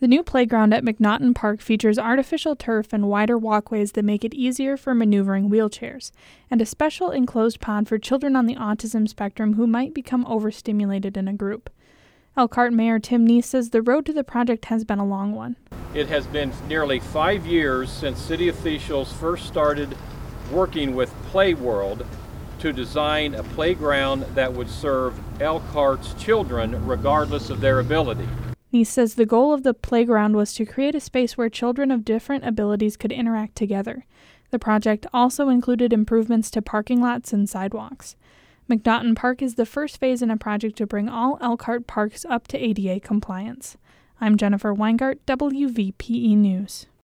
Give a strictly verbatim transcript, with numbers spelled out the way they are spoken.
The new playground at McNaughton Park features artificial turf and wider walkways that make it easier for maneuvering wheelchairs, and a special enclosed pond for children on the autism spectrum who might become overstimulated in a group. Elkhart Mayor Tim Neese says the road to the project has been a long one. It has been nearly five years since city officials first started working with Playworld to design a playground that would serve Elkhart's children regardless of their ability. Neese says the goal of the playground was to create a space where children of different abilities could interact together. The project also included improvements to parking lots and sidewalks. McNaughton Park is the first phase in a project to bring all Elkhart parks up to A D A compliance. I'm Jennifer Weingart, W V P E News.